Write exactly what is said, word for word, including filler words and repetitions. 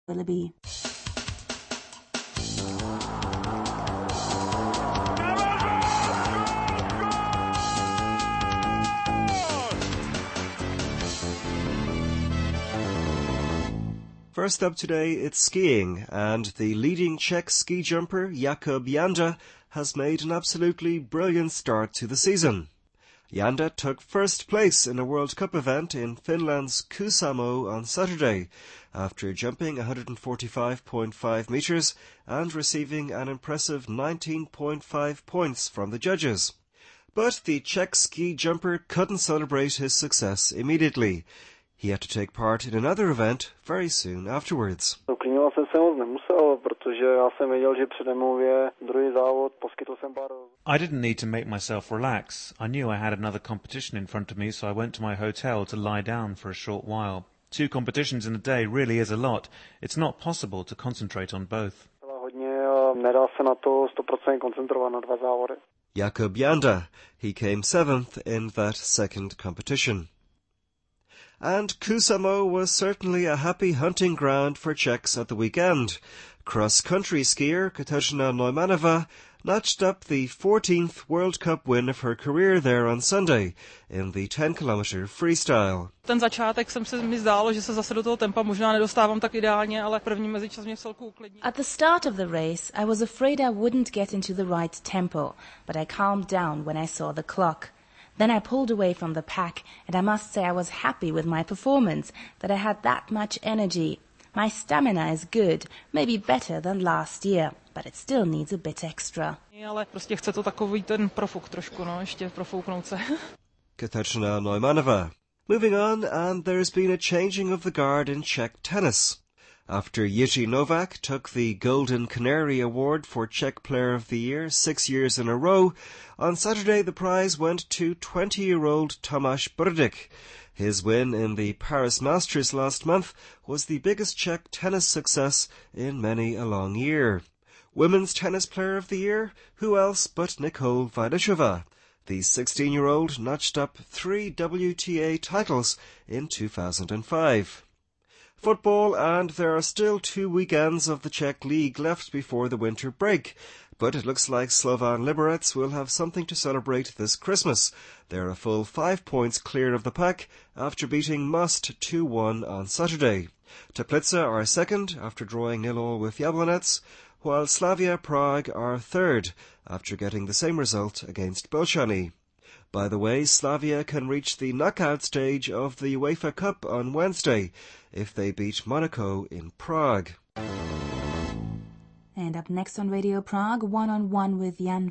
Willoughby. First up today, it's skiing, and the leading Czech ski jumper, Jakub Janda, has made an absolutely brilliant start to the season. Janda took first place in a World Cup event in Finland's Kuusamo on Saturday, after jumping one hundred forty-five point five metres and receiving an impressive nineteen point five points from the judges. But the Czech ski jumper couldn't celebrate his success immediately. He had to take part in another event very soon afterwards. I didn't need to make myself relax. I knew I had another competition in front of me, so I went to my hotel to lie down for a short while. Two competitions in a day really is a lot. It's not possible to concentrate on both. Jakub Janda, he came seventh in that second competition. And Kuusamo was certainly a happy hunting ground for Czechs at the weekend. Cross-country skier Kateřina Neumannová notched up the fourteenth World Cup win of her career there on Sunday in the ten kilometer freestyle. Ten začátek jsem se mi zdálo, že se zase do toho tempa možná nedostávám tak ideálně, ale první mezičas mě vcelku uklidnil. At the start of the race, I was afraid I wouldn't get into the right tempo, but I calmed down when I saw the clock. Then I pulled away from the pack, and I must say I was happy with my performance, that I had that much energy. My stamina is good, maybe better than last year, but it still needs a bit extra. Ale prostě chce to takový ten profuk trošku, no, ještě profouknout se. Kateřina Neumannová. Moving on, and there's been a changing of the guard in Czech tennis. After Jiří Novák took the Golden Canary Award for Czech Player of the Year six years in a row, on Saturday the prize went to twenty-year-old Tomáš Berdych. His win in the Paris Masters last month was the biggest Czech tennis success in many a long year. Women's Tennis Player of the Year? Who else but Nicole Vajdišová? The sixteen-year-old notched up three W T A titles in two thousand five. Football, and there are still two weekends of the Czech League left before the winter break. But it looks like Slovan Liberec will have something to celebrate this Christmas. They're a full five points clear of the pack after beating Most two one on Saturday. Teplice are second after drawing nil all with Jablonec, while Slavia Prague are third after getting the same result against Bolshany. By the way, Slavia can reach the knockout stage of the UEFA Cup on Wednesday if they beat Monaco in Prague. And up next on Radio Prague, one-on-one with Jan